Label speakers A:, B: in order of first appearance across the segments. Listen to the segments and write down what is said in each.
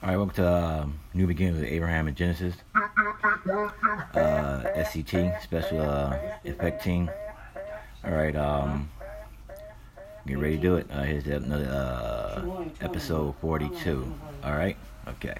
A: All right, welcome to New Beginnings with Abraham and Genesis. SCT, Special Effect Team. All right, get ready to do it. Here's another episode 42. All right, okay.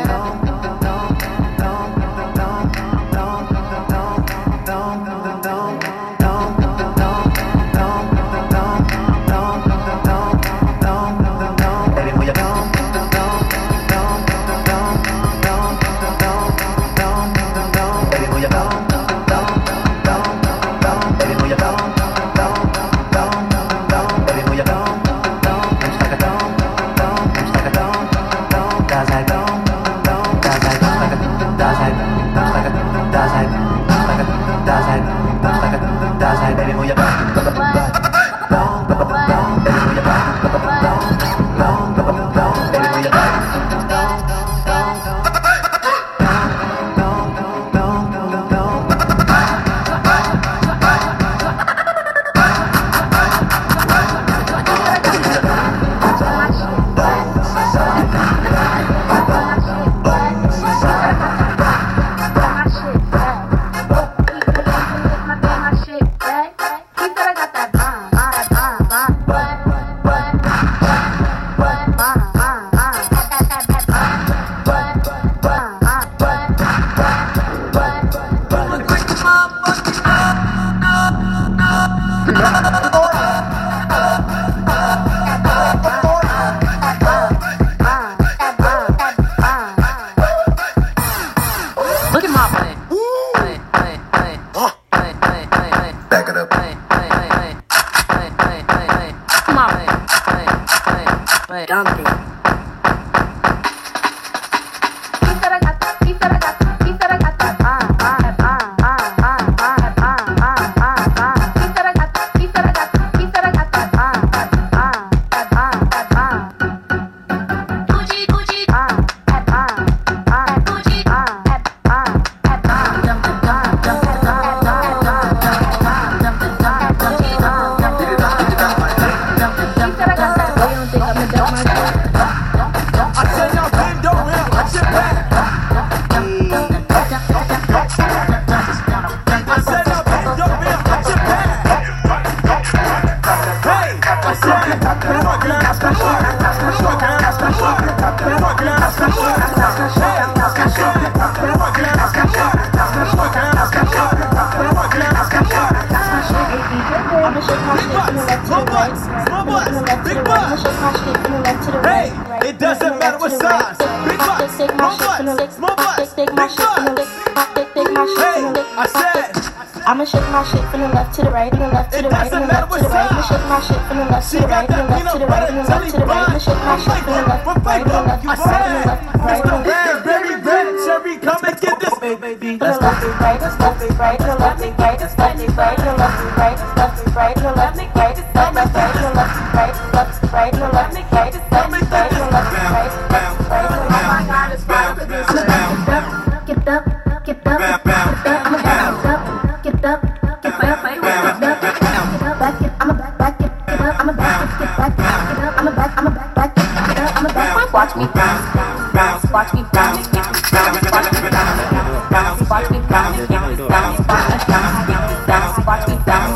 B: Don't baby, move your butt. Baby, move your butt.
C: Hey, it doesn't matter what size. Big butts, small butts, small butts, big butts. Hey, I said
D: I'ma shake my shit from the left to the right, from the left to the right, from the left to the right. I'ma shake my shit from the left to the right, from the left to the right, from the left to the right. I'ma shake my shit from the left to the right, from the left to the right, from the left to the right.
C: Mr. Raspberry Red Cherry, come and get this baby.
D: From the left to right, left to right, from the left to right, left to right, from the left to right, left to right, from the left to right, left to right, from the left to right, left to right, from the left to right, left to right, from the left to right, left to right. Oh my God, it's fire for this. Get up, get up, get up, get up, get up, get up, back it, I'm a back it, get up, I'm a back it, get back, get up, I'm a back, get up, I'm a back. Watch me bounce, watch me bounce, watch me bounce, watch me bounce, watch me bounce, watch me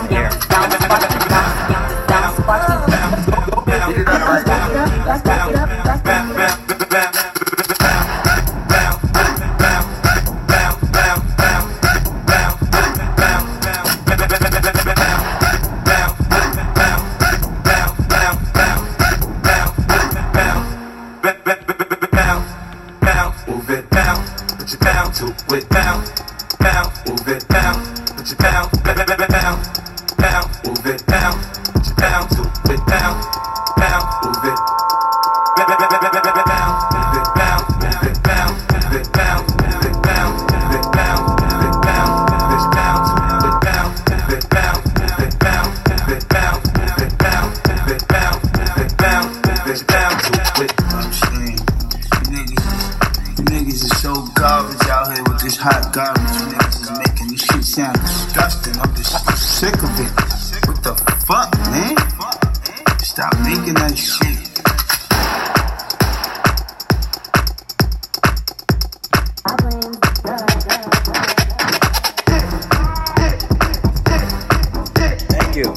E: hot garbage, you niggas is making this shit sound disgusting. I'm just sick of it. What the fuck, man? Stop making that shit.
A: Thank you.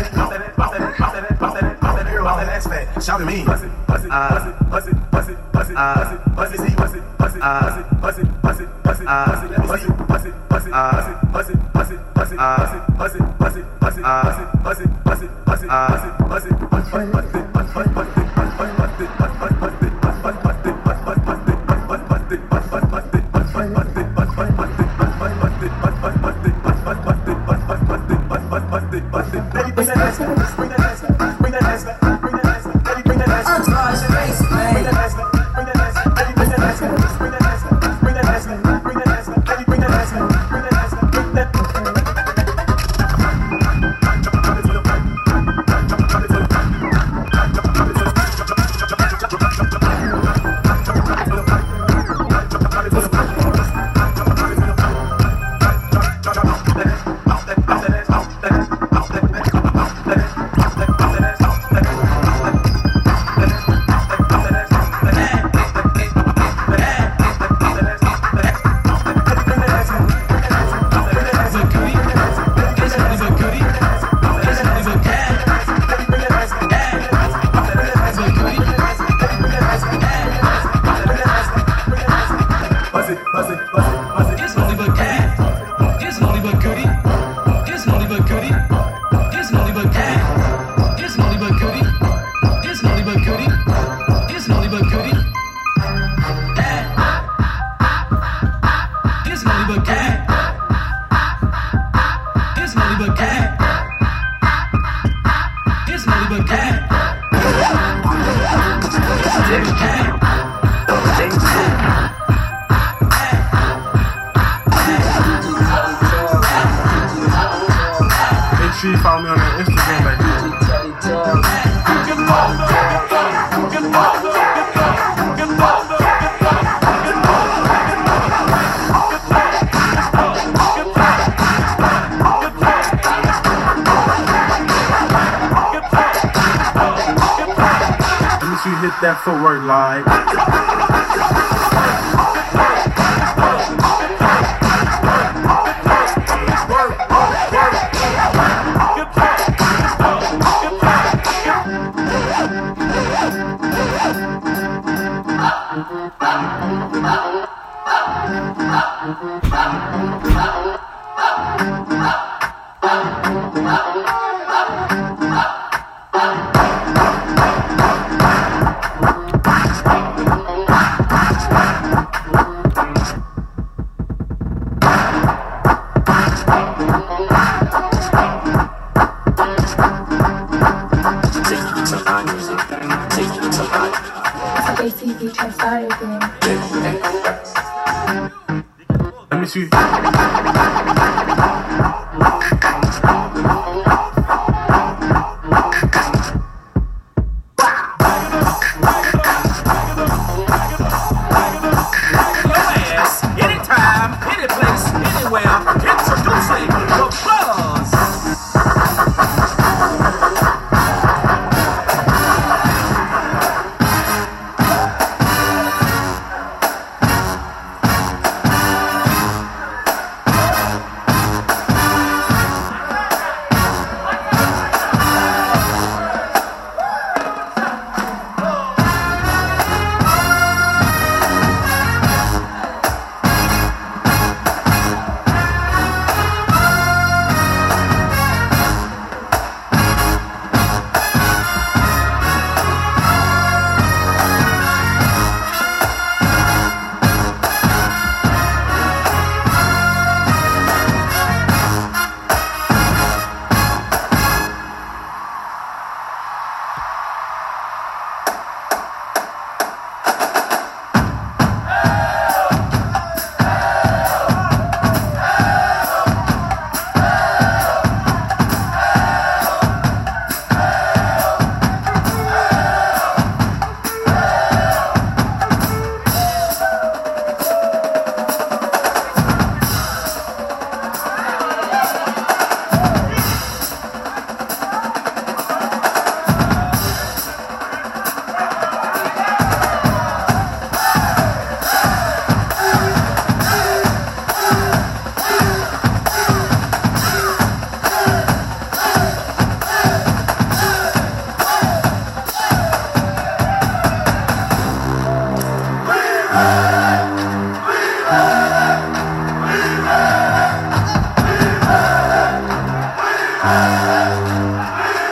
C: Shout at me.
F: Make sure you follow me on that Instagram, Let me see you hit that footwork live.
C: ATV transpired again.
F: Let me see.
G: Anytime, any place, anywhere, introducing the Buzz.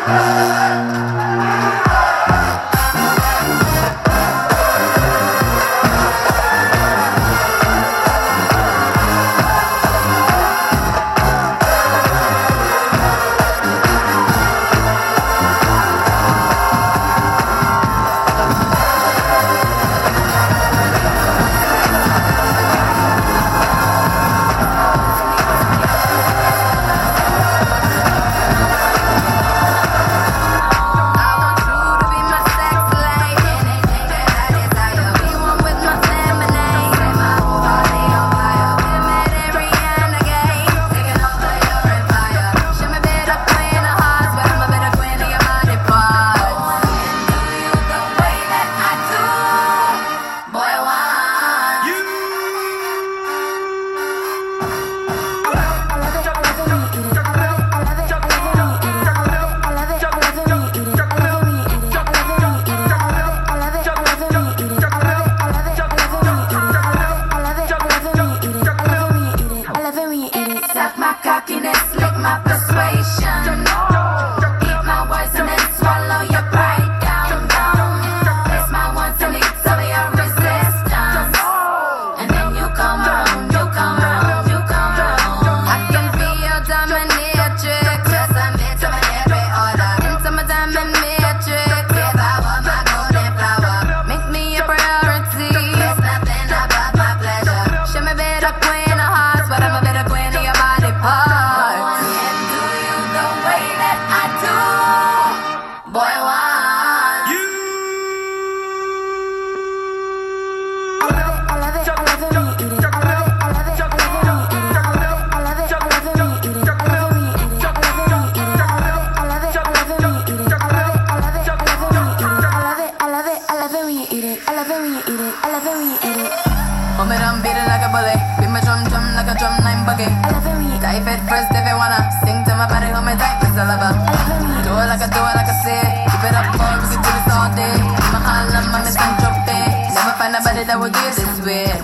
H: That will give this weird.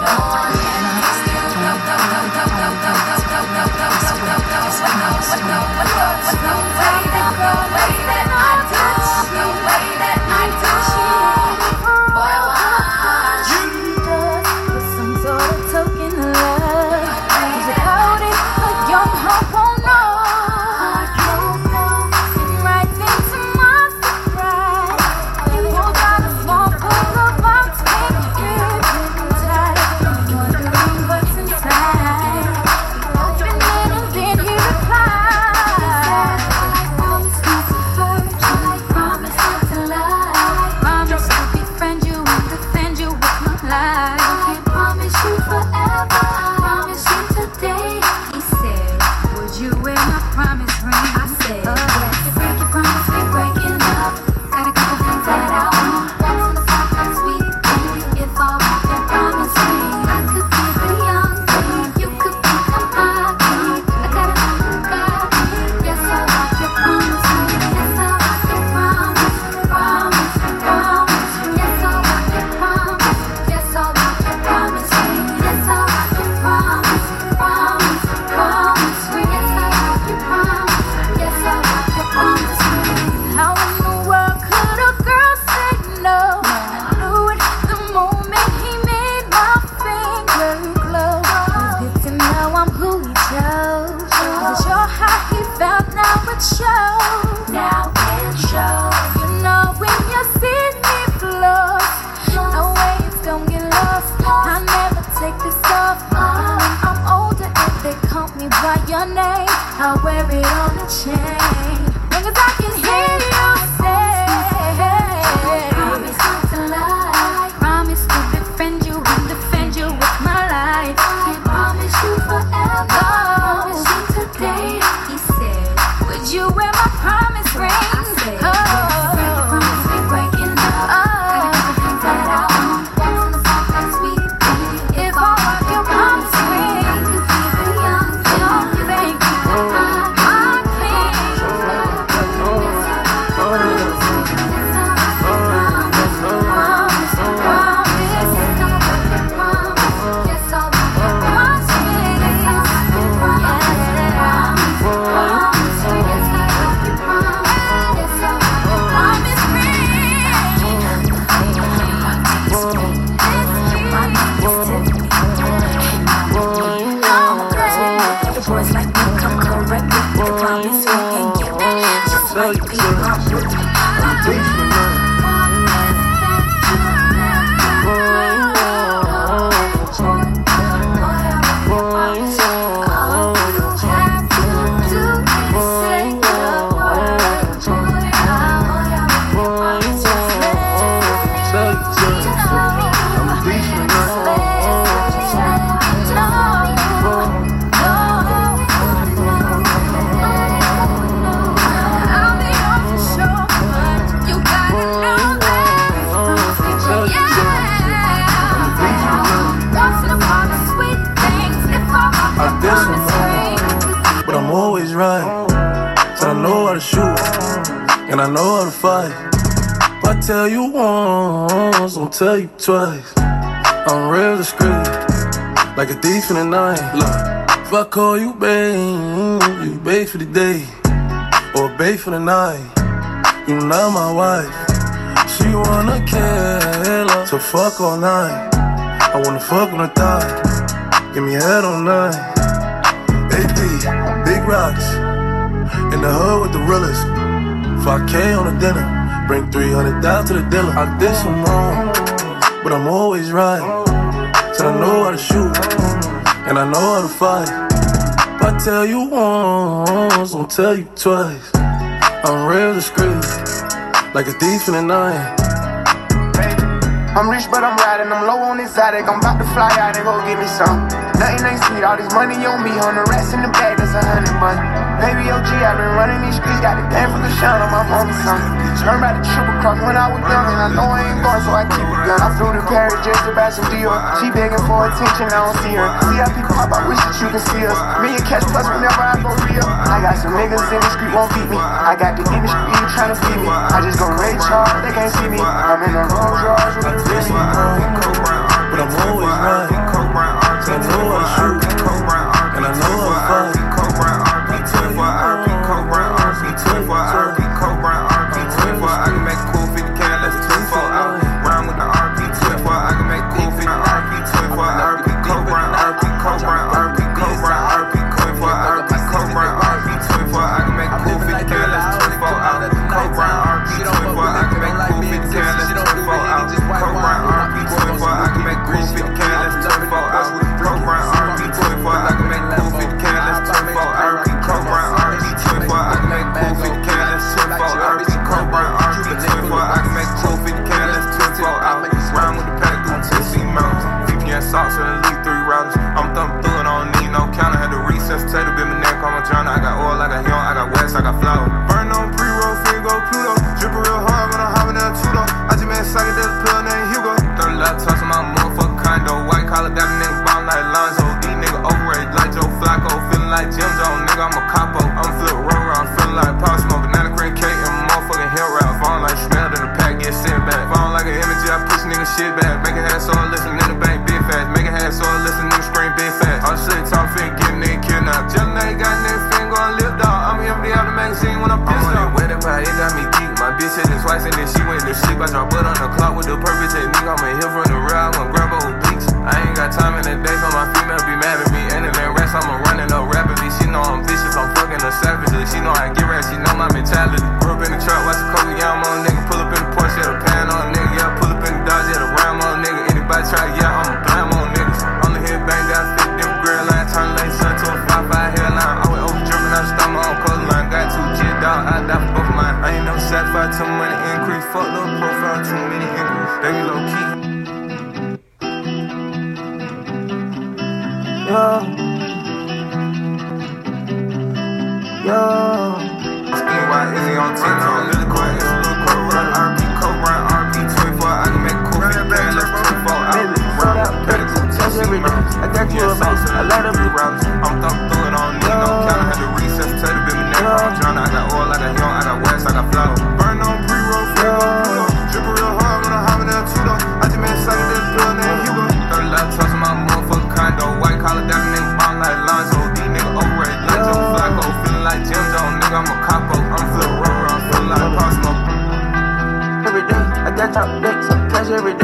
E: I'm a thief for nothing. But I'm always right. Said I know how to shoot, and I know how to fight. If I tell you once, I'll tell you twice. I'm real discreet, like a thief in the night. Look, if I call you babe, you babe for the day, or babe for the night. You not my wife. She wanna kill her, so fuck all night. I wanna fuck on her thigh, give me head all night. AP, big rocks, in the hood with the realest. 5K on the dinner, bring 300 down to the dealer. I did some wrong, but I'm always right. Said I know how to shoot, and I know how to fight. If I tell you once, I'll tell you twice. I'm real discreet, like a thief in the night.
I: I'm rich but I'm riding, I'm low on exotic. I'm about to fly out and go get me some. Nothing ain't sweet, all this money on me. On the rest in the bag, that's 100 money. Baby OG, I've been running these streets. Got the game from the shine on my mama's son. Learned about the triple cross when I was young, and I know I ain't going, so I keep it gun. I flew to Paris just to buy some Dior. She begging for attention, I don't see her. See how people pop, I wish that you can see us. Me and Cash Plus whenever I go real. I got some niggas in the street won't beat me. I got the industry trying to feed me. I just go Ray Charles, they can't see me. I'm in the Rolls Royce with the Disney.
E: But I'm always right. So I know how to shoot, and I know how to fight.
J: I can make cool 50 can, let's 24 out. Round with the RP24, I can make cool 50 RP24, RP co-brown, RP co-brown, RP co-brown, RP co-brown, RP co-brown, RP24, I can make cool 50 can, let's 24 out. Co-brown, RP24, I can make cool 50 can, let's 24 out. Co-brown, RP24, I can make cool 50 can, let's 24 out. Co-brown, RP24, I can make cool 50 can, let's 24 out. Co-brown, RP24, I can make cool 50 can, let's 24 out. Co-brown, RP24, I can make cool 50 can, let's 24 out. Round with the pack through Tennessee mountains. VPN socks and elite 3 routers. I'm thumping through it, I don't need no counter. Had to resuscitate a bit, my neck on my journal. I got oil, I got young, I got west, I got flour. Burn on pre-roll, Figo, Pluto. Drippin' real hard when I'm hopping down Tudo. I just made a psychedelic pill named Hugo. 30 laptops in my motherfucking condo. White collar got a nigga ballin' like Lonzo. These niggas overrated like Joe Flacco. Feeling like Jim Jones, nigga, I'm a capo. I'm flip roll around, feeling like Pop Smoke. Banana cream cake and motherfucking hill rap. Falling like smell in the pack, get sent back. Falling like an image, I push nigga shit back. Make a head so I listen in the bank, big fast. Make a head so I listen in the screen, big fast. All shit talk fit, get nigga kidnapped. Jelly night got nigga finger on lip dog. I'm empty out the magazine when I'm pissed off. Wet up, it got me geek. My bitch hit it twice and then she went to sleep. I drop butt on the clock with the perfect technique. I'm a hit from the real, I'm gonna grab old peaks. I ain't got time in the day for my female be mad at me. And then rest, I'm running up rapidly. She know I'm vicious, I'm fucking her savagely. She know I get rap, she know my mentality. Grew up in the trap, watch the coke, yeah, I'm on a nigga. Pull up in the Porsche, yeah, the pan on a nigga. Yeah, pull up in the Dodge, yeah, the ram on a nigga. Anybody try, yeah, I'm a blam on niggas. On the head bang, got 50 them grill line. Turn lane, son to a 5-5 hairline. I went over dripping out the stomach on color line. Got 2 kids, dog, I die for both of mine. I ain't never satisfied till money increase. Fuck little profile, too many inquiries. They be low key.
I: Yo.
J: Skin white, is he on 10 on little quiet, it's a little cold run. RP co-run, RP24, I can make cool 50 can, let's 24 out. Round with the pack, Tennessee mountains.
I: I got you a base, I let him be
J: rounds. I'm thumping through it, I don't need no counter. Had to resuscitate a bit, my neck on my journal. I got oil, I got young, I got west, I got flour. Burn on pre-roll, Figo, Pluto. Drippin' real hard when I'm hopping down Tudo. I just made a psychedelic pill named Hugo. 30 laptops in my motherfucking condo. White collar got a nigga ballin' like Lonzo. These niggas overrated like Joe Flacco. Feeling like Jim Jones, nigga, I'm a capo. I'm flip roll around, feeling like Pop Smoke.
I: Every day, I got top decks, cash every day. I got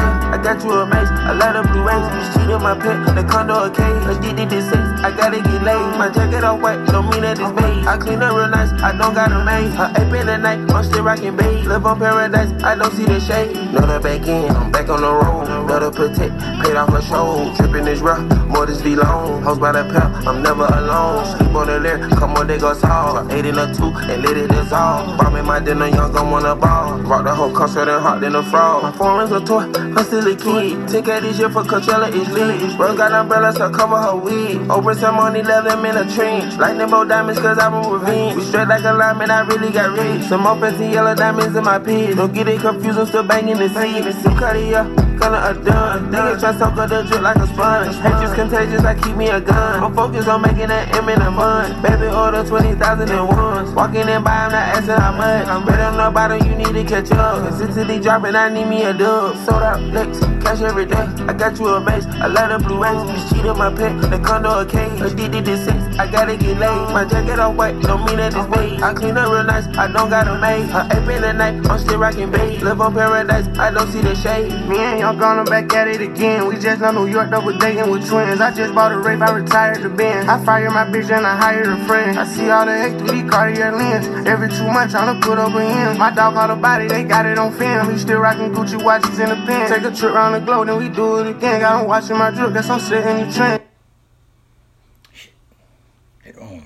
I: got you a mace, a lot of blue rays. You cheated my pet, the condo a cage. Addicted to sex, I gotta get laid. My jacket off white, don't mean that it's made. I clean up real nice, I don't got a maid. Her ape in the night, I'm still rocking babe. Live on paradise, I don't see the shade. Know the back end, I'm back on the road. Know the protect, paid off my show. Tripping is rough, more this be long. Hoes by the pair, I'm never alone. Sleep on the lair, come on, they go tall. 8 in a 2, and let it dissolve. Bomb in my dinner, young, I'm on a ball. Rock the whole concert and hot than a frog. My phone rings a toy, I'm still a kid. 10K this year for Coachella is lit. Rose got umbrellas to cover her wig. Open some on 11 in a trench. Lightning bolt diamonds cause I'm a revenge. We straight like a lineman, I really got rich. Some more fancy yellow diamonds in my pit. Don't get it confused, I'm still banging the seat. Some Cartier, color a done. Nigga try to soak up the drip like a sponge. Hatred's contagious, I keep me a gun. I'm focused on making that M in a month. Baby order 20,000 at once. Walking in by, I'm not asking how much. I'm better on the bottom, you need to catch up. Consistently dropping, I need me a dub. Sold out licks, cash every day. I got you a mace, a lot of blue rays. You cheated my pet, the condo a cage. Addicted to sex, I gotta get laid. My jacket off white, don't mean that it's made. I clean up real nice, I don't got a maid. Her ape in the night, I'm still rocking babe. Live on paradise, I don't see the shade. Me and y'all gone back at it again. We just left New York, double dating with twins. I just bought a rape, I retired the Benz. I fired my bitch and I hired a friend. I see all the X3D Cartier lens. Every 2 months, tryna put over in. My dog caught a body, they got it on film. We still rocking Gucci watches in the pen. Take a trip around the globe, then we do it again. Got 'em watching my drip, guess I'm sitting in the trend.
A: Shit. Hit on.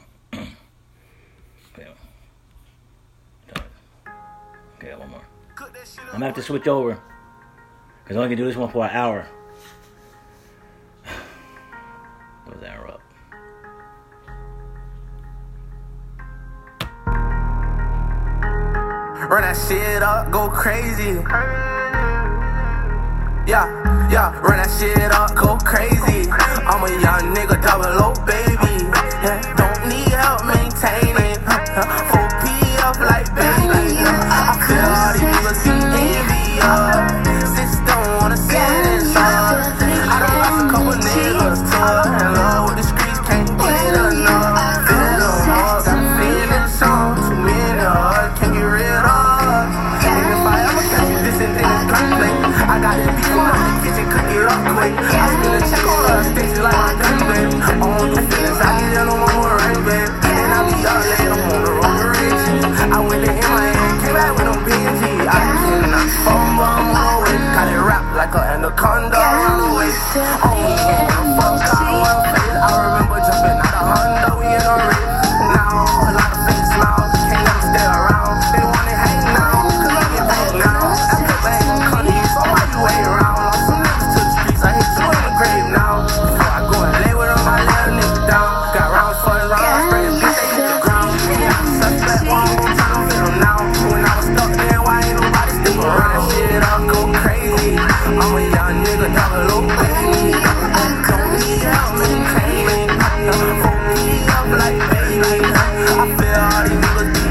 A: Okay, one more. I'm gonna have to switch over. Because I only can do this one for an hour. Those hour up.
I: Run that shit up, go crazy. Yeah, run that shit up, go crazy. I'm a young nigga, double O, baby. Yeah, don't need help maintaining. 4P up like baby. I feel all these niggas be envious. Sis don't wanna see this up. I done lost a couple niggas to and love with the streets, can't get enough. Feel the walls, I'm feeling some. Too many of us, can't get rid of. And if I ever catch you, this and then it's gunplay. I got this beef on the kitchen, cook it up quick. I spin a check on her stations like my gun, babe. On the feelings, I get in on my more ring, babe. And I be out late, I'm on the road to riches. I went to MIA, came back with them PNG. I cannot fumble, I'm on the way. Got it wrapped like an anaconda around the waist. Oh, fuck, I remember jumping out of Honda, we in a race. Now, a lot of fake smiles, can't let me stay around. They wanna hang now, cause I get back now. After bang, Connie, so why you wait around? Lost some niggas to the streets, I hit you in the grave now. Before I go and lay with all my little niggas down. Got rounds for the round, spray the bitch, they hit the ground. Yeah, I'm suspect, well, I'm gon' turn on film now. When I was stuck there, why ain't nobody stick around? Run that shit up, go crazy. I'm a young nigga, double O, baby. Don't need help maintaining. 4P up like baby. I feel all these niggas be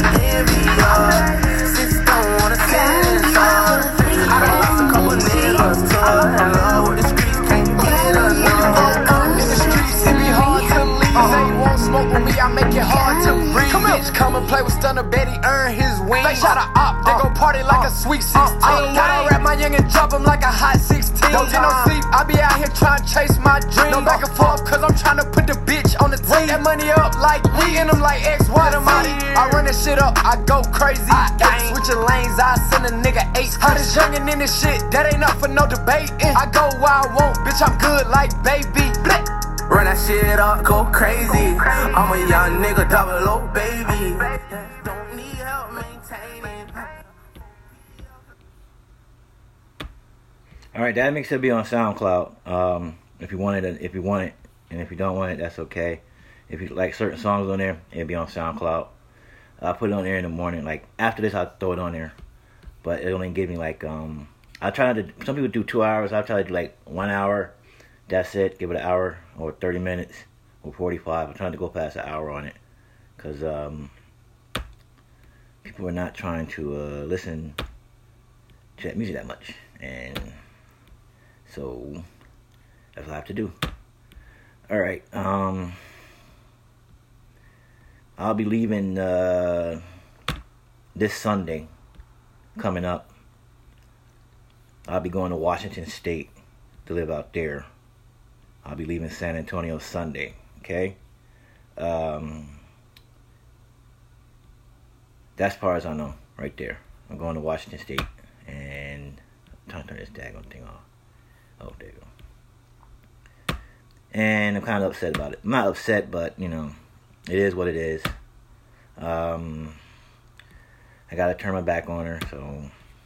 I: envious. Sis don't wanna see this up. I done lost a couple niggas to and love with the streets, can't get enough.
K: In the streets, it be hard to leave. Say you won't smoke with me, I make it hard to breathe. Bitch, come and play with Stunner Betty, earn his wings. They shot a op, they gon' party like a sweet 16. Gotta rap my young and drop him like a hot 16. Don't get no sleep, I be out here trying to chase my dream. No back and forth, cause I'm trying to put the bitch on the team. Bring that money up like we in them like X, Y, the money. I run that shit up, I go crazy. Switching lanes, I send a nigga 8. Hottest youngin' in this shit, that ain't up for no debate. I go where I want, bitch, I'm good like baby. Bleh.
I: Run that shit up, go crazy. I'm a young nigga, double O, baby. Don't need help maintaining.
A: All right, that mix will be on SoundCloud. If you want it, and if you don't want it, that's okay. If you like certain songs on there, it'll be on SoundCloud. I'll put it on there in the morning. Like after this, I'll throw it on there. But it only give me like I try to. Some people do 2 hours. I try to do like 1 hour. That's it. Give it an hour or 30 minutes or 45. I'm trying to go past an hour on it because people are not trying to listen to that music that much, and so that's what I have to do. All right. I'll be leaving this Sunday coming up. I'll be going to Washington State. to live out there. I'll be leaving San Antonio Sunday, okay? That's as far as I know, right there. I'm going to Washington State, and I'm trying to turn this daggone thing off. Oh, there you go. And I'm kind of upset about it. I'm not upset, but, you know, it is what it is. I got to turn my back on her, so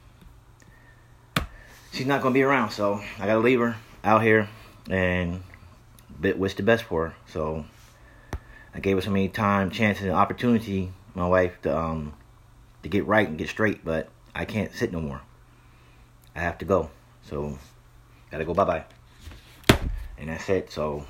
A: she's not going to be around, so I got to leave her out here and wish the best for her. So I gave her so many time, chances, and opportunity, my wife, to get right and get straight, but I can't sit no more. I have to go, so gotta go bye-bye. And that's it. So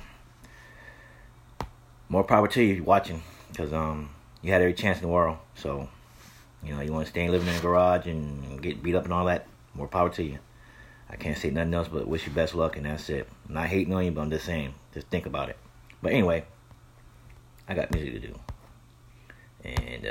A: more power to you if you're watching, because you had every chance in the world. So, you know, you want to stay living in a garage and get beat up and all that, more power to you. I can't say nothing else but wish you best luck, and that's it. I'm not hating on you, but I'm just saying, just think about it. But anyway, I got music to do. And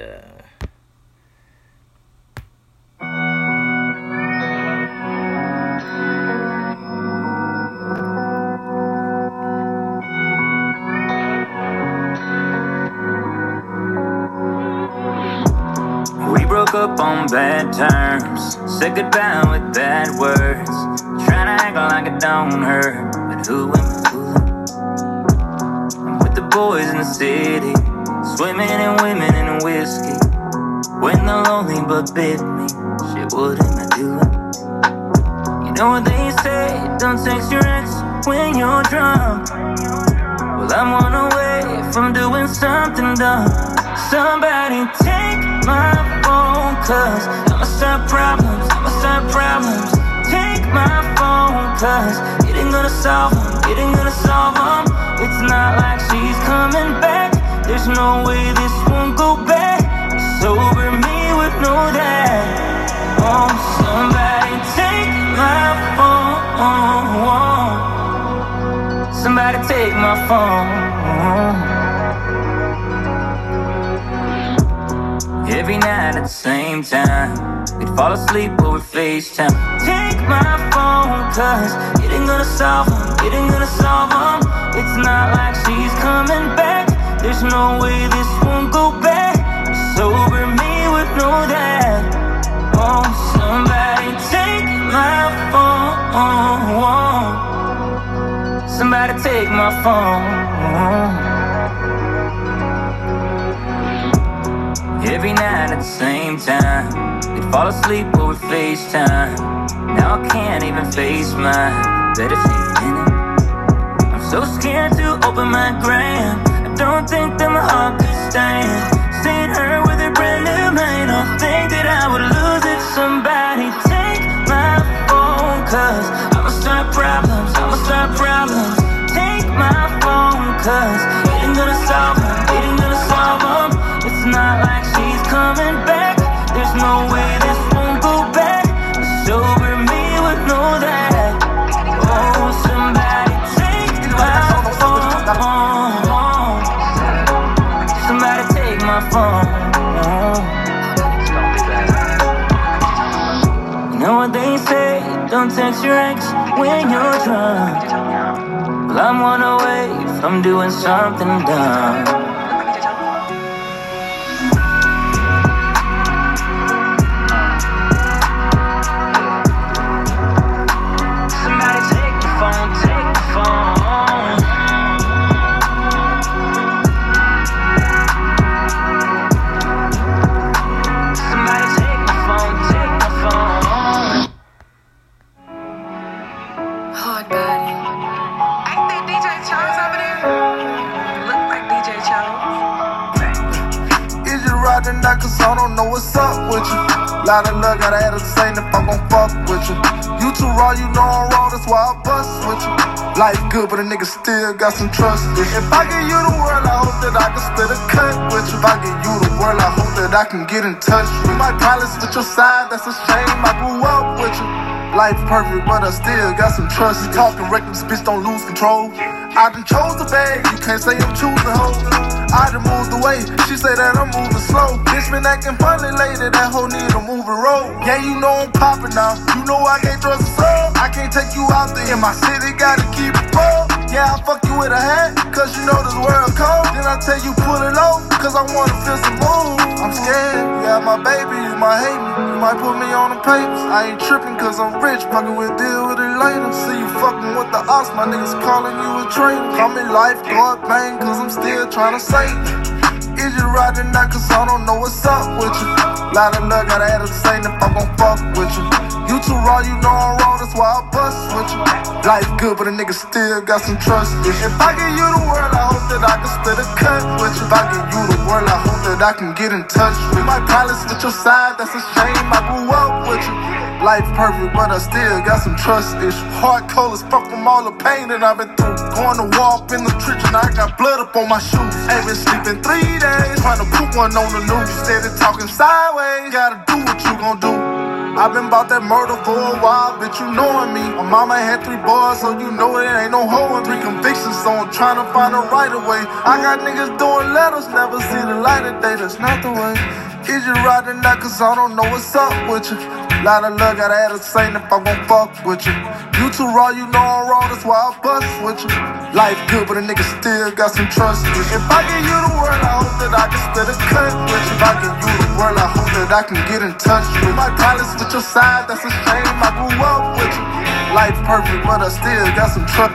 L: we broke up on bad terms, said goodbye with bad words, trying to act like it don't hurt, but who am I fooling? I'm with the boys in the city, swimming and women in whiskey. When the lonely bug bit me, shit, what am I doing? You know what they say, don't text your ex when you're drunk. Well, I'm on away from doing something dumb. Somebody take my phone, cause I'ma start problems, Take my phone, cause it ain't gonna solve them, It's not like she's coming back, there's no way this won't go back. Sober me would know that. Oh, somebody take my phone. Somebody take my phone. Every night at the same time, we'd fall asleep over FaceTime. Take my phone, cause it ain't gonna solve them, It's not like she's coming back, there's no way this won't go back. Sober me would know that. Oh, somebody take my phone. Somebody take my phone. Every night at the same time, we'd fall asleep over FaceTime. Now I can't even face mine, better stay in it. I'm so scared to open my gram, I don't think that my heart could stand seeing her with a brand new man. I think that I would lose it. Somebody take my phone, cause I'ma start problems, Take my phone, cause it ain't gonna solve them, It's not like she's coming back, there's no way this won't go back. Sober me would know that. Oh, somebody take my phone. Somebody take my phone. You know what they say, don't text your ex when you're drunk. Well, I'm one away from doing something dumb.
E: Cause I don't know what's up with you. Lot of love, gotta have the same if I'm gon' fuck with you. You too raw, you know I'm raw, that's why I bust with you. Life good, but a nigga still got some trust with you. If I give you the world, I hope that I can split a cut with you. If I give you the world, I hope that I can get in touch with you. My pilots with your side, that's a shame, I grew up with you. Life perfect, but I still got some trust. You talking reckless, bitch, don't lose control. I done chose the bag, you can't say I'm choosing hoes. I done moved away, she say that I'm moving slow. Bitch been acting funny lately, that hoe need a moving road. Yeah, you know I'm popping now, you know I can't trust a soul. I I can't take you out there. In my city, gotta keep it full. Yeah, I fuck you with a hat, cause you know this world cold. Then I tell you pull it low, cause I wanna feel some mood. I'm scared, you have my baby, you might hate me, you might put me on the papers. I ain't tripping cause I'm rich, fucking with deal with it later. See you fucking with the ops, my niggas calling you a traitor. Call me lifeguard pain, cause I'm still trying to save you. Is you riding now cause I don't know what's up with you. Lot of luck, gotta have a say if I'm gon' fuck with you. You too raw, you know I'm raw, that's why I bust with you. Life good, but a nigga still got some trust with you. If I give you the world, I hope that I can split a cut with you. If I give you the world, I hope that I can get in touch with you. My pilots with your side, that's a shame, I grew up with you. Life perfect, but I still got some trust issues. Heart cold as fuck from all the pain that I've been through. Going to war up in the trench and I got blood up on my shoes. Ain't been sleeping 3 days, trying to put one on the news. Steady talking sideways, gotta do what you gon' do. I've been about that murder for a while, bitch, you knowing me. My mama had 3 boys, so you know it ain't no hoeing me. Convictions on trying to find a right of way. I got niggas doing letters, never see the light of day, that's not the way. Is you riding that cause I don't know what's up with you. Lot of luck, gotta add a saint if I gon' fuck with you. You too raw, you know I'm raw, that's why I bust with you. Life good, but a nigga still got some trust with you. If I give you the world, I hope that I can split a cut with you. If I give you the world, I hope that I can get in touch with you. My pilots with your side, that's a shame, I grew up with you. Life perfect, but I still got some trust.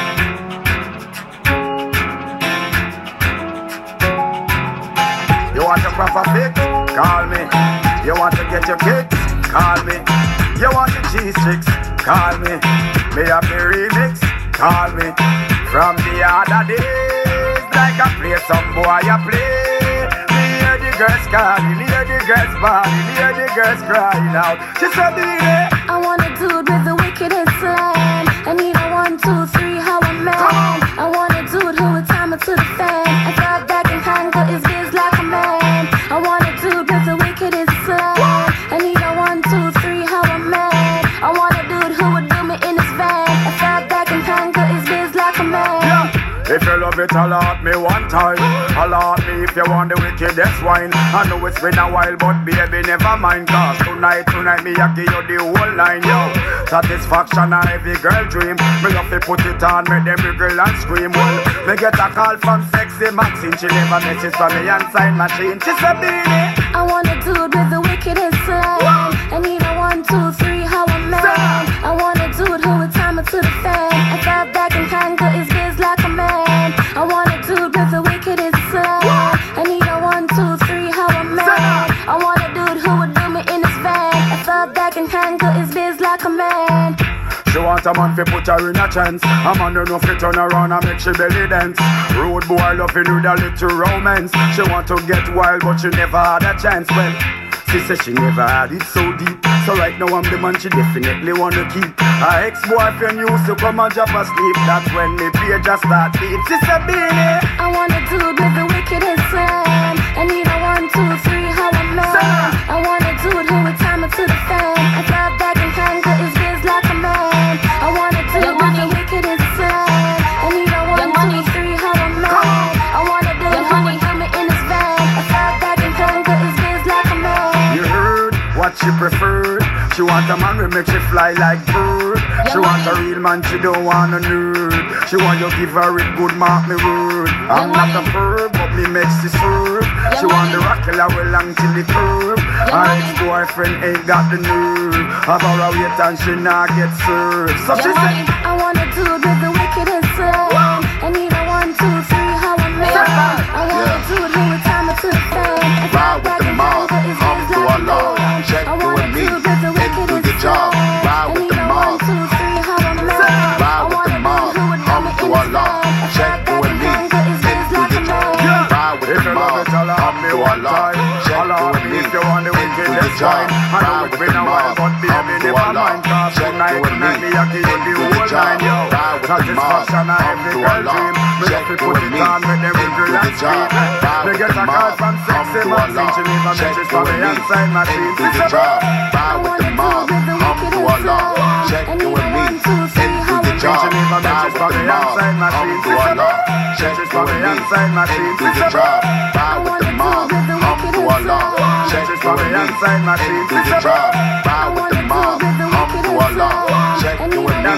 M: You want a proper fix? Call me. You want to get your kicks? Call me. You want the cheese sticks? Call me. Me have the remix? Call me. From the other days, like I play some boy I play. Me hear the girls calling, hear the girls bawling, hear the girls crying out. She said,
C: I want a dude with the wickedest slang. I need a 1, 2, 3, how a man. I want a dude who would time it to the fan. I thought that can handle his biz like a man. I want a dude with the wickedest slang. I need a 1, 2, 3, how a man. I want a dude who would do me in his van. I thought that can handle his biz like a man.
M: If you love it, alert me one time. Alert me if you want the wickedest wine. I know it's been a while, but baby, never mind. Cause tonight, me I give you the whole line, yo. Satisfaction a every girl dream. Me love to put it on, make them wriggle and scream. Well, me get a call from sexy Maxine. She leave a message for me and sign machine. She said, Beanie,
C: I want a dude with the wickedest slang. I need a 1, 2, 3, how a man. I want a dude who would time it to the fan. I thought that can handle his biz like a man. I want a dude with the wickedest slang. I need a 1, 2, 3, how a man. I want a dude who would do me in his van. I thought that can handle his biz like a man.
M: she want a man fi put her in a chance. A man don't know fi turn around and make she belly dance. Rude boy loving with a little romance. She want to get wild but she never had a chance. Well, she said she never had it so deep. So right now I'm the man she definitely wanna keep. Her ex-boyfriend used to come and drop asleep. That's when me page just start beat. She said, Beanie,
C: I want a dude with the wickedest slang. I need a 1, 2, 3, how a man. I want a dude who would time it to the fan. I thought that can handle his biz like a man. I want a dude with the wickedest slang. I need a 1, 2, 3, how a man. I want a dude who would do me in his van. I thought that can handle his biz like a man.
M: you heard what she preferred. She want a man who make she fly like bird. She want a real man, she don't want a nerd. She want you give her it good, mark me word. I'm not a perv, but me makes she serve. She want the rock killer well long till the curve. Her ex-boyfriend ain't got the nerve. Have her a wait and she not get served. So she said,
C: I want a dude with the wickedest slang. I need a 1, 2, 3, how a man. I want a dude who would time it to the fan. I thought that can handle his biz like a man.
N: Check
C: I want a
N: with me
C: dude with the
N: and do
C: wickedest
N: your job.
C: slang.
N: Ride with the mob.
C: 1, 2, 3, how a man.
N: Ride with the mob. Hum to Allah. Check with me and do your job. Ride with the mob. Hum to Allah. Check with me and do your job. Ride with the mob. Hum to Allah. Check with me and do your job. Ride with the mob. Hum to Allah. Check with me and do your job. Ride with the mob. Hum to Allah. Check with me and do your job. Ride with the mob. Hum to Allah. Check with me and do your job. Ride with the mob. Hum to Allah. Check with me and do your job. Ride with the mob. Hum to Allah. Check with me and do your job. Ride with the mob. Hum to Allah. Check with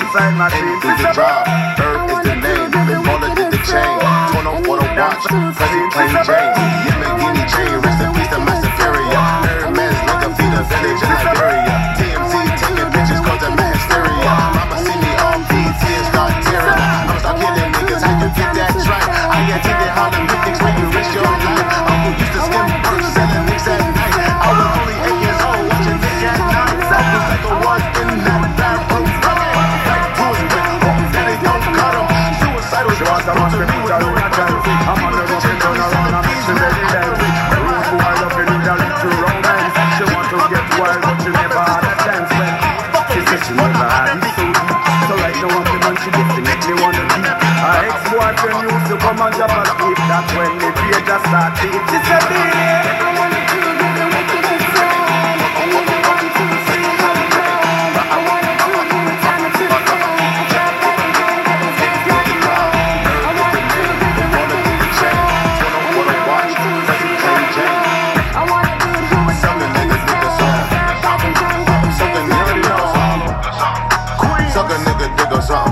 M: inside my dreams.
N: Into the job, Bird is the name. Big baller did the chain. Torn up for the watch. Present plain Jane. Yamagini chain. Rest in peace to my superior. Hermes like a feeder village in Liberia. TMZ taking pictures cause I'm hysteria. Mama see me on PT and start tearing. I'ma start killing niggas. How you get that track? I attended Harlem picnics when you risk your life. Uncle used to skim first, selling nicks at night. I was only 8 years old watching Nick at night. I was like the one in that bathroom. Back to his quick. Hope that they don't cut him. Suicidal shots to me with no chance. I'm on the road and turn around. I'm missing every dance. Rules who I love you need a little romance. She want to get wild but she never had a chance. She said she never had it so deep. So right now I'm the man she definitely wanna keep. Her ex-boyfriend used to come and drop a sleep. That's when the page just started. She said I wanna do the wickedest song. And you don't want to see how it goes. I wanna do it with time to the phone. I drop back and go with his hands like a phone. I wanna do the wickedest song. And you don't want to see how it goes. I wanna do it with something niggas dig a song. Something nigga dig a song. Suck a nigga dig a song.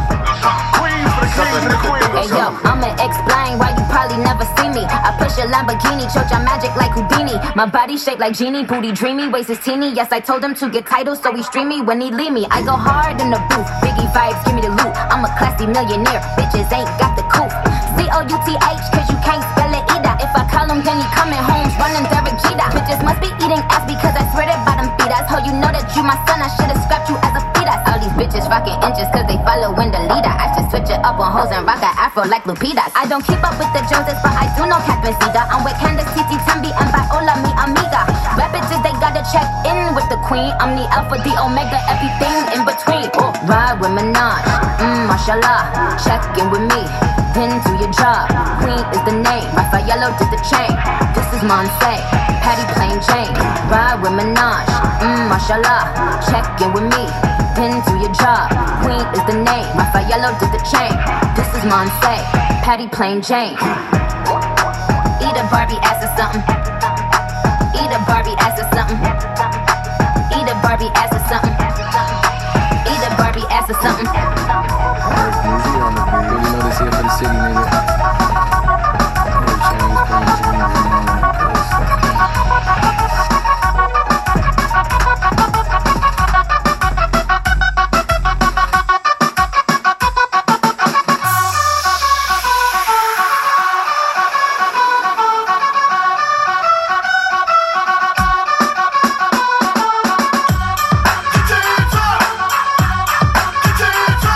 C: Hey yo, I'ma explain why you probably never see me. I push a Lamborghini, choke your magic like Houdini. My body shaped like genie, booty dreamy, waist is teeny. Yes, I told him to get titles, so he stream me when he leave me. I go hard in the booth, Biggie vibes, give me the loot. I'm a classy millionaire, bitches ain't got the couth. C-O-U-T-H, cause you can't spell it either. If I call him, then he coming home, running Derek Jeter. Bitches must be eating ass because I swear that bottom feed us. How you know that you my son, I should've scrapped you as a fetus. All these bitches rocking inches cause they following the leader. I should switch it up on hoes and rock an afro like Lupita. I don't keep up with the Joneses, but I do know Captain Cedar. I'm with Candace, Titi, Tambi, and Viola, mi amiga. Rap bitches, they gotta check in with the queen. I'm the alpha, the omega, everything in between. Oh, ride with Minaj, mashallah. Check in with me, then do your job. Queen is the name, Raffaello did the chain. This is Monse, Patty Plain Jane. Ride with Minaj, mashallah. Check in with me, then do your job. Queen is the name, Raffaello did the chain. This is Monse, Patty Plain Jane. Eat a Barbie ass or something. Eat a Barbie ass or something. Eat a Barbie ass or something. Eat a Barbie ass or something.
O: You know this here for the city, nigga.
E: Get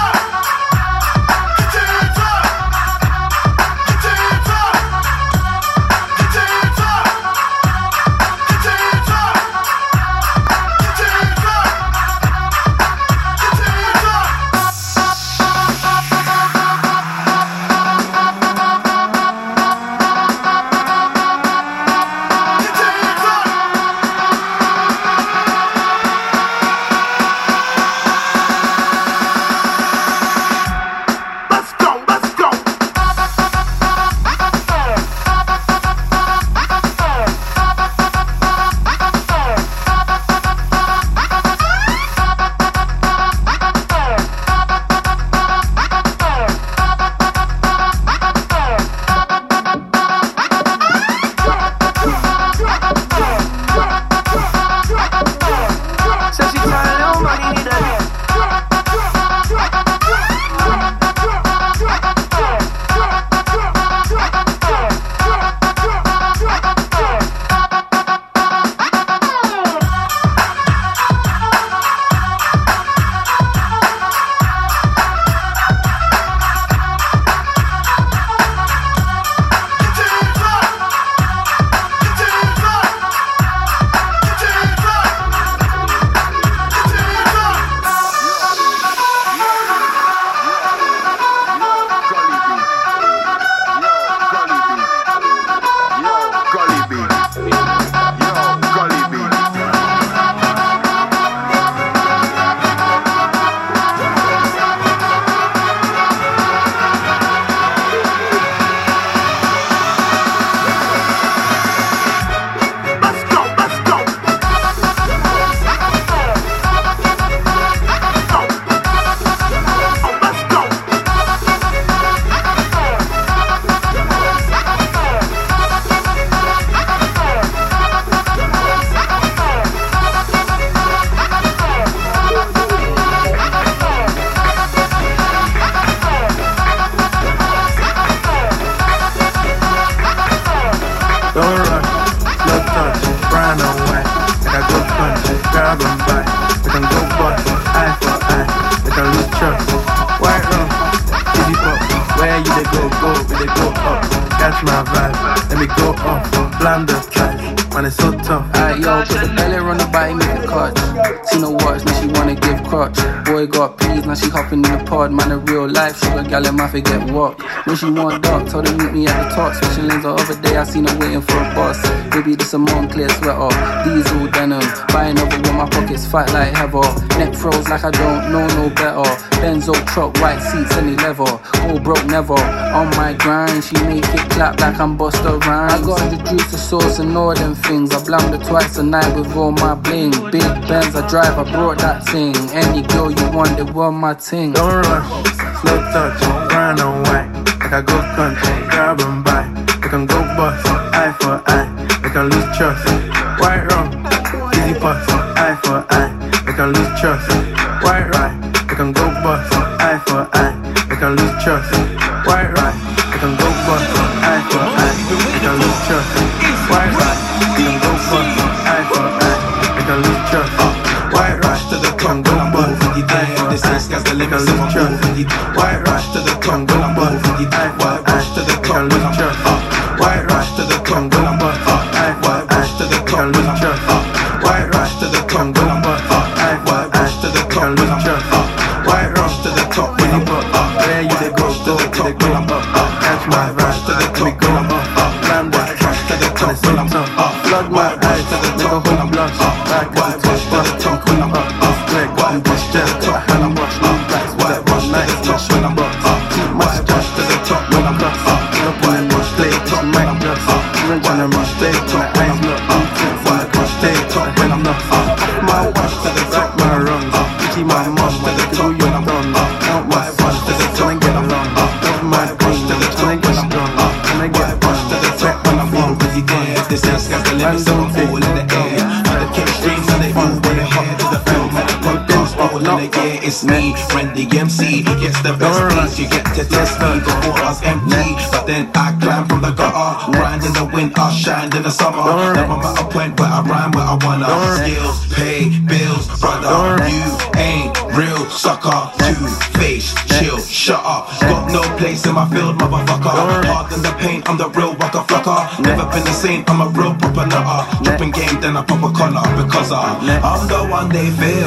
E: my vibe. Let me go off, blam the trash. Man, it's so tough.
O: Alright, yo, put the belly on the body, make a clutch. See no watch, now she wanna give crutch. Boy got peas, now she hopping in the pod. Man, a real life sugar gal, and my forget what. When she want dark, told her meet me at the top. Switching lanes the other day, I seen her waiting for a bus. Baby, this a Moncler sweater, diesel denim. Buying over with my pockets, fight like heather. Neck froze like I don't know no better. Benzo truck, white seats, any leather. All broke never, on my grind. She make it clap like I'm Busta Rhymes. I got introduced to sauce and all them things. I blammed her twice a night with all my bling. Big Benz I drive, I brought that thing. Any girl you want, they want my ting.
E: Don't rush, slow touch, brown and white. Like I go country, grab and buy. We can go bust, eye for eye. We can lose trust, white rum, easy pass, eye for eye. We can lose trust, white right. We can go bust, eye for eye. We can lose trust, white right. We can go bust, eye for eye. We can lose trust, white right. We can go bust, eye for eye. We can lose trust, white right. To the can go bust, eye for eye. We can lose trust, white right. To the can go bust, eye for eye. To the can lose trust, white right. To the can go bust, eye for eye. To the can lose trust, white right. To the can go bust, eye for eye. To the can lose trust, white right. To the top when you put up, where you they go, to the go up. Catch my vibe, to the we go up. Slam that trash, to the top, flood my eyes, to the nigga whole blush. Back to the top, bust, talk when I'm up. Square, got and bust, just got a hand and wash. New blacks with that one night, flush when I'm up. Keep my trash to the top when I'm up. Look when I'm on play, top mic just. Wrench on them on stage, till my eyes look. I'm tense on the cross stage, top when I'm up. My watch to the top, my runs. Keep my mom when they do your done. Count my funds, to the trying to get along. Love my queen, to the trying to get strong. Can I get fun, to the track when I'm on. Busy there, this is got the limits, so I'm full in the air. On the kick streams, and they move when they hop to the film. And the pump goes all in the air, it's me. Randy MC gets the best beats. You get to test me before I was empty. But then I climb from the gutter. Grind in the winter, shine in the summer. Never at a point where I rhyme where I wanna. Skills, pay, bills, brother. You ain't real sucker. Two-faced, chill, shut up. Got no place in my field, motherfucker. Hard than the paint, I'm the real waka flocka. Never been the same, I'm a real proper nutter. Dropping game, then I pop a collar. Because I'm the one they feel.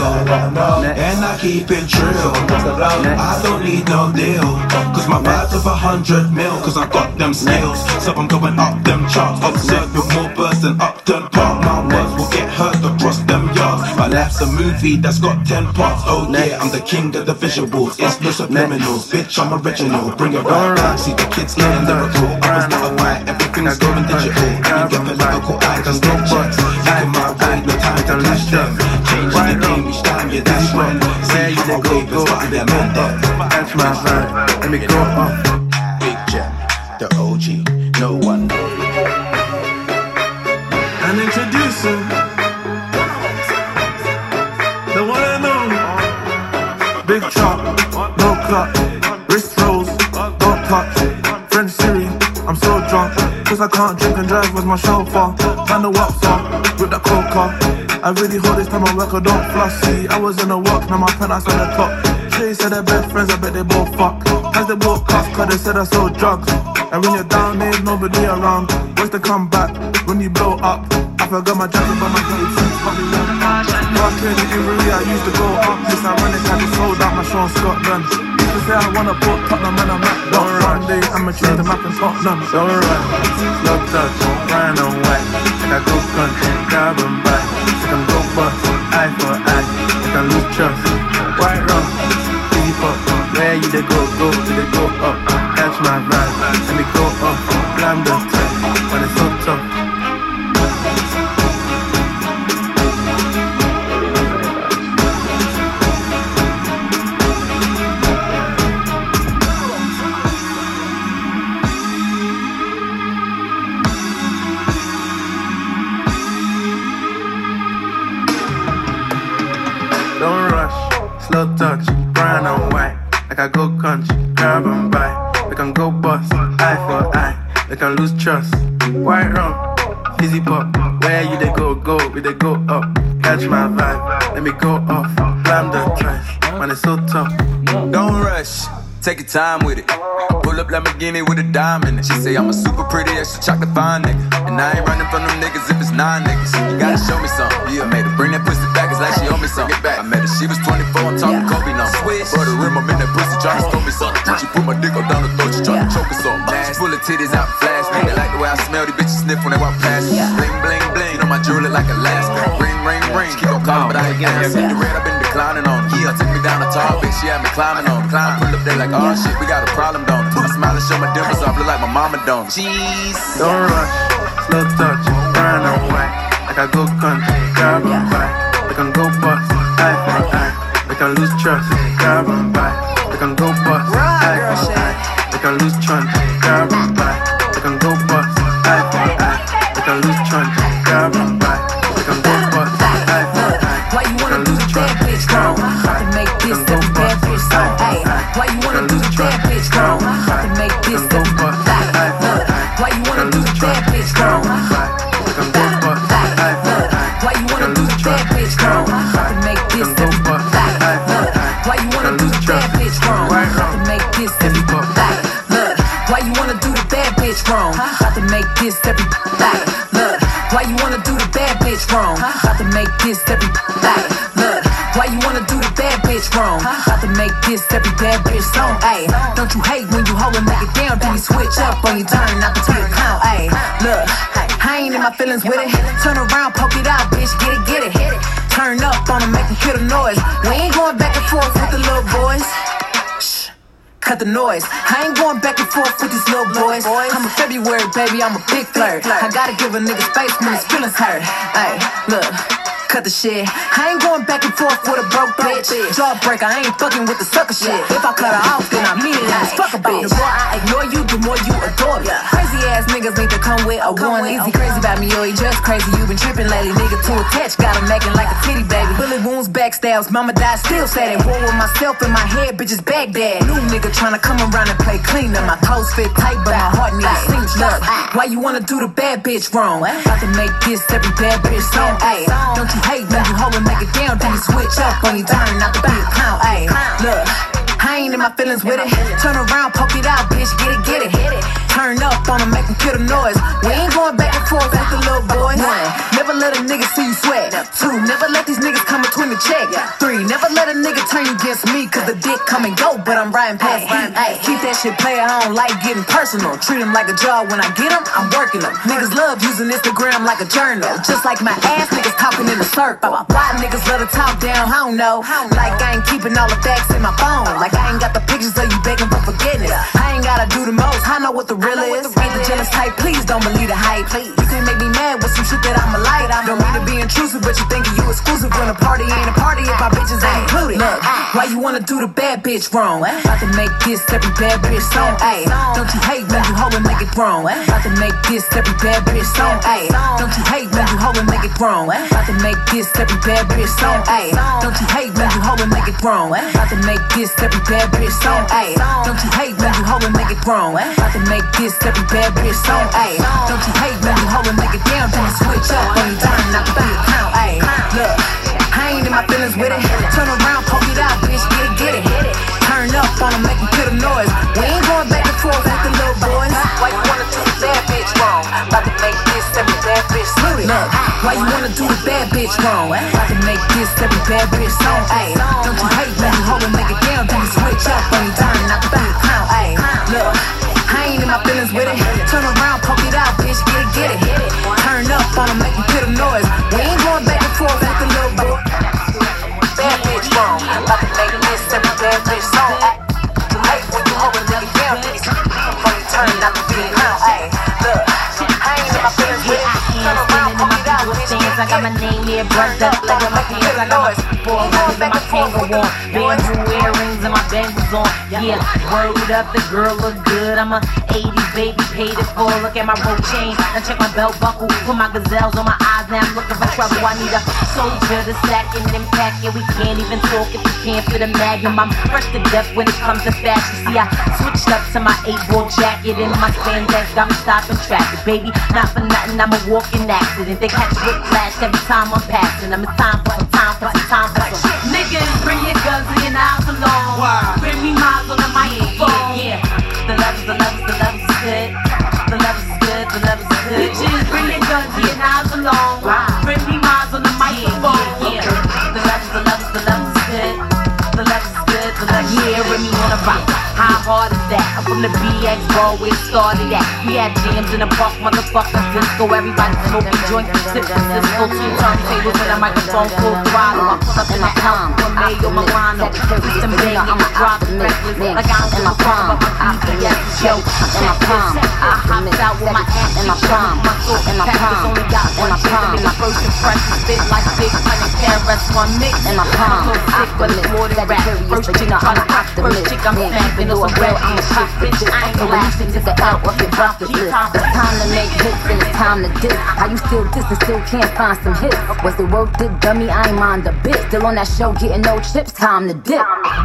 E: And I keep it true. I don't need no deal. Cause my vibe's of 100 mil. Cause I got them skills. So I'm going up them charts. Observed with more bursts than Upton Park. My words will get heard across them yards. My life's a movie that's got 10 parts. Oh yeah, I'm the king of the visuals. It's no subliminals. Bitch, I'm original. Bring it right back. See the kids getting lyrical. I was not a white. Everything's going digital. You get political. I just don't checks. Taking my way, no time to clash them. Changing the game each time, yeah, that's when. Say you the go, go, the man there. Catch my vibe, let me go up.
P: Big Jack, the OG, no one knows.
E: And introducing the one and only Big Chop, no cut, wrist rolls, don't touch. French Siri, I'm so drunk, cause I can't drink and drive with my chauffeur. Man the what's up, with the coca. I really hold this time I work, I don't flush. See, I was in the walk, now my penthouse on the top. They said they're best friends, I bet they both fuck. As they both cuff, cause they said I sold drugs. And when you're down, there's nobody around. What's the comeback when you blow up? I forgot my jacket, but my clothes seems funny. Back in Inverie, I used to go up. This ironic, I just sold out my show in Scotland. Used to say I wanna put Tottenham and I'm at Dot. Sunday, I'ma change the map in Tottenham. Don't run, slow touch, brown and white. Like I go country, grab and buy. I can go bust, eye for eye. I can lose trust, white rum. Where you they go, go, they go up. Catch my vibe, let me go up. Blam the track, when it's so tough. Don't rush, slow touch, brown and white. Like I go country, grab and buy. We can go bust, eye for eye. We can lose trust, white rum, easy pop. Where you they go, go, we they go up. Catch my vibe, let me go off. Blam the trash, man it's so tough.
Q: Don't rush, take your time with it. Pull
J: pull up Lamborghini with a diamond in it. She say I'm a super pretty, extra chocolate fine nigga. And I ain't running from them niggas if it's 9 niggas. You gotta show me something. I made her bring that pussy back, it's like she owe me something. I met her, she was 24, I'm talking Kobe now. For the rim, I'm in that pussy, tryna stole me something. She put my dick up down the throat, she tryna choke us on. She full of titties out and flash. They like the way I smell, these bitches sniff when they walk past me. Bling, bling, bling, you know my jewelry like Alaska. Ring, ring, ring, keep on calling, but I ain't answering. The red, I've been declining on. Yeah, took me down a tall bitch, she had me climbing on. I pull up there like, oh shit, we got a problem, don't it? I smile and show my dimples off, look like my mama don't. Jeez.
E: Don't rush, slow touch, burn on white. Like I go country, grab and buy. We can go bust, eye for eye. We can lose trust, grab and buy. We can go bust, eye for eye. We can lose trust, grab and buy. We can go bust, eye for eye. We can lose trust, grab and buy. We can go bust, eye for eye.
Q: Why you wanna do the bad bitch wrong? I can make this every bad bitch song. Ay, why you wanna do the bad bitch wrong? I can make this every bad bitch song. Why you wanna do the bad bitch wrong? Why you wanna do the bad bitch wrong? I can make this every bad bitch. Why you wanna do the bad bitch wrong? I can make this every bad. Look, why you wanna do the bad bitch wrong? I can make this every bad. Look, why you wanna do the bad bitch wrong? I can make this every bad. Look, why you wanna do the bad bitch wrong? I can make this every bad bitch song. Ayy, don't you hate when you hold a nigga down, then you switch up on your turn, not to be a clown. Ayy, look, I ain't in my feelings with it. Turn around, poke it out, bitch, get it, get it. Turn up on them, make them kill the noise. We ain't going back and forth with the little boys. Shh, cut the noise. I ain't going back and forth with these little boys. I'm a February, baby, I'm a big flirt. I gotta give a nigga space when his feelings hurt. Ayy, look. Cut the shit. I ain't going back and forth with a broke bitch. Jawbreaker, I ain't fucking with the sucker shit. If I cut her off, then I mean it as fuck a bitch. The more I ignore you, the more you adore me. Crazy ass niggas need to come with a one. Easy crazy about me, yo, he just crazy. You been tripping lately, nigga too attached. Got him acting like a titty baby. Bullet wounds, backstabs, mama died, still sad. At war with myself in my head, bitches Baghdad. New nigga tryna come around and play clean. And my clothes fit tight, but my heart needs cinch. Look, why you wanna do the bad bitch wrong? About to make this every bad bitch song. Ayy, don't you hate when you hold a nigga down, then you switch up on your turn, not to be a clown. Ayy, look, I ain't in my feelings with it. Turn around, poke it out, bitch, get it, get it. Turn up on them, make them kill the noise. We ain't going back and forth with the little boys. 1, never let a nigga see you sweat. 2, never let these niggas come between the check. 3, never let a nigga turn you against me, cause the dick come and go, but I'm riding past heat. Ay, keep that shit player, I don't like getting personal. Treat him like a job, when I get him, I'm working them. Niggas love using Instagram like a journal. Just like my ass, niggas talking in a circle. Why niggas love to talk down, I don't know. Like I ain't keeping all the facts in my phone. Like I ain't got the pictures of you begging for forgiveness. I ain't gotta do the most, I know what the real is. Ain't the jealous type, please don't believe the hype. You can't make me mad with some shit that I'ma like. Don't mean to be intrusive, but you thinking you exclusive when a party ain't a party if my bitches ain't included. Look, why you wanna do the bad bitch wrong? About to make this every bad bitch song. Ayy, don't you hate when you hold a nigga wrong? About to make this every bad bitch song. Ayy, don't you hate when you hold a nigga wrong? About to make this every bad bitch song. Ayy, don't you hate when you hold a nigga wrong? About to make this every bad bitch song. Ayy, don't you hate when you hold a nigga wrong? About to make this every bad bitch song. Ayy, don't you hate when you hold a nigga down, then you switch up when you turn, not to be a clown. Ayy, look, I ain't in my feelings with it. Turn around, poke it out, bitch, get it, get it. Turn up on them, make them kill the noise. We ain't going back and forth with the little boys. Why you wanna do the bad bitch wrong? About to make this every bad bitch look. Why you wanna do the bad bitch wrong? About to make this every bad bitch song. Ayy, don't you hate when you hold a nigga down, then you switch up when you turn, not to be a clown. Ayy, look, I ain't in my feelings with it. Turn around, poke it out, bitch, get it, get it. Turn up on them, make them kill the noise. We ain't going back and forth with the little boy. Bad bitch wrong, about to make this every bad bitch song. You hate when you hold a nigga down, then you turn, not to be a clown. Ayy, look, I ain't in my feelings with it. Turn around, poke it out, bitch, get it.
R: I got my name here, buzzed up like a monkey. I got my people around and my tango on. Bamboo earrings and my bangles on. Yeah, word up, the girl look good. I'm a 80s baby, paid it full. Look at my rope chain, and check my belt buckle. Put my gazelles on my eyes, now I'm looking for trouble. I need a soldier to slack and impact. Yeah, we can't even talk if you can't fit a magnum. I'm fresh to death when it comes to fashion. See, I switched up to my 8-ball jacket and my spandex got me stopping traffic. Baby, not for nothing, I'm a walking accident. They catch whiplash every time I'm passing them. It's time for some niggas, bring your guns and your knives along. Bring me miles on the microphone. Yeah, the levels of X ball where it started at. We had jams in the park, motherfucking disco. Everybody smoking joints, sipping Cisco. 2 turntables and a microphone full throttle. I pull up in the house, one mayo, Milano. With some big niggas driving reckless. Like I don't give a fuck about my BBS show. Check this, I hopped out with my ass in my palm. My thought packers only got one chance. In the first impression, spit like Big Pun and KRS-One mix. In my palm, sick, but it's more than rap. First chick try to rock the first chick I'm smacking is a real, I'm a pop bitch. I ain't laughing to the L off your bucket list. It's time to make hits and it's time to diss. How you still diss and still can't find some hits? Was it worth it, dummy? I ain't mind a bit. Still on that show, getting no chips. Time to dip.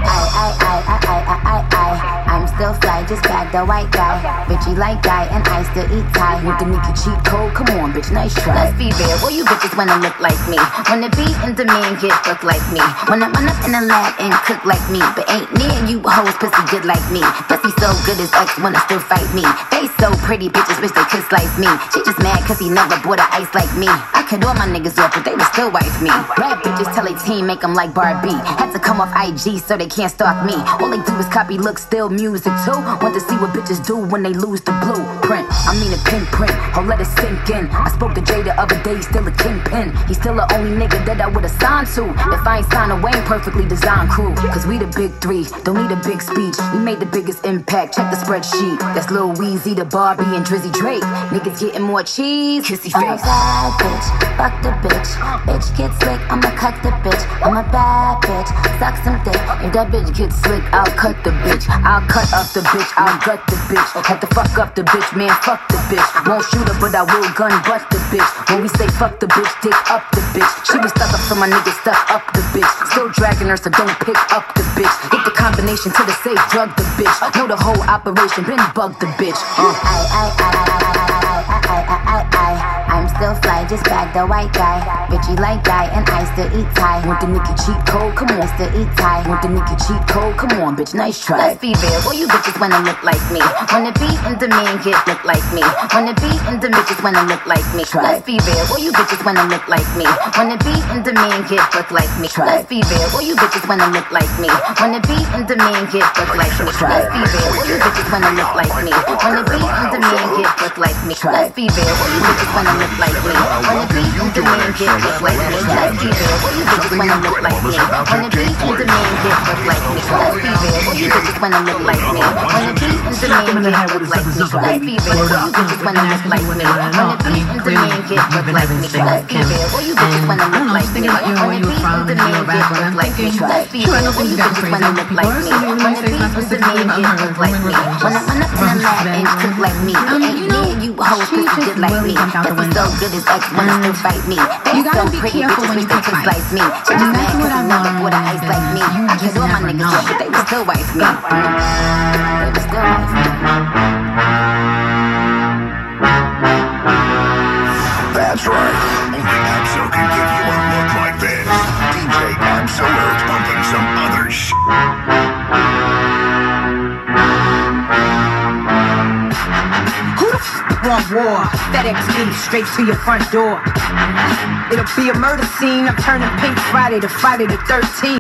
R: I'm still fly, just bag the white guy. Bitchy like guy, and I still eat Thai. With the Mickey cheat code, come on, bitch, nice try. Let's be real, well you bitches wanna look like me. Wanna be in demand, get fucked like me. Wanna run up in the lab and cook like me. But ain't near you hoes pussy good like me. Pussy so good as X wanna still fight me. They so pretty, bitches wish they could slice me. She just mad cause he never bought a ice like me. I cut all my niggas off, but they would still wife me. Bad bitches tell a team, make them like Barbie. Had to come off IG so they can't stalk me. All they do is copy looks, still music too. Want to see what bitches do when they lose the blueprint. I mean a pinprint, oh let it sink in. I spoke to Jay the other day, he's still a kingpin. He's still the only nigga that I would've signed to. If I ain't signed a Wayne perfectly designed crew. Cause we the big 3, don't need a big speech. We made the biggest impact, check the spreadsheet. That's Lil Weezy, the Barbie, and Drizzy Drake. Niggas getting more cheese, kissy face. I'm a bad bitch, fuck the bitch. Bitch get slick, I'ma cut the bitch. I'm a bad bitch, suck some dick. If that bitch gets slick, I'll cut the bitch. I'll cut up the bitch, I'll gut the bitch. Had to fuck up the bitch, man, fuck the bitch. Won't shoot her, but I will gun butt the bitch. When we say fuck the bitch, dick up the bitch. She was stuck up, so my niggas stuck up the bitch. Still dragging her, so don't pick up the bitch. Hit the combination to the safe, drug the bitch. Know the whole operation, been bug the bitch. I'm still fly, just bag the white guy. Bitchy like guy, and I still eat Thai. Want the Nicki cheat code? Come on, still eat Thai. Want the Nicki cheat code? Come on, bitch, nice try. Let's be real, all you bitches wanna look like me. Wanna be in demand, get look like me. Wanna be in the bitches wanna look like me. Let's be real, all you bitches wanna look like me. Wanna be in demand, get look like me. Let's be real, all you bitches wanna look like me. Wanna be in demand, get look like me. Let's be real, all you bitches wanna look like me. Wanna be in demand, get look like me. Let's be real, all you bitches wanna look like me. Wanna be in demand, get look like me. Let's be real, all you bitches wanna look like me. Wanna be in demand, get look like me. Let's be real, all you bitches wanna look like me. Wanna be in demand, get look like me. Let's be real, all you bitches wanna look like me. Wanna be in demand, get look like me. Let's be real, all you bitches wanna look like me. Wanna be in demand, get look like me. Let's be real, all you bitches wanna look like me. Wanna be in demand, get look like me. Wanna run up in the lab and cook like me. Ain't near you hoes pussy good like me. Pussy so good as X wanna still fight me. They so pretty bitches wish they could slice me. She just mad cause he never bought a ice like me. I kid all my niggas up, but they would still wife me. They would still wife me.
S: That's right. Only Absol can give you a look like this. DJ Absolute bumping some other shit.
Q: Want war, FedEx me straight to your front door. It'll be a murder scene. I'm turning pink Friday to Friday the 13th.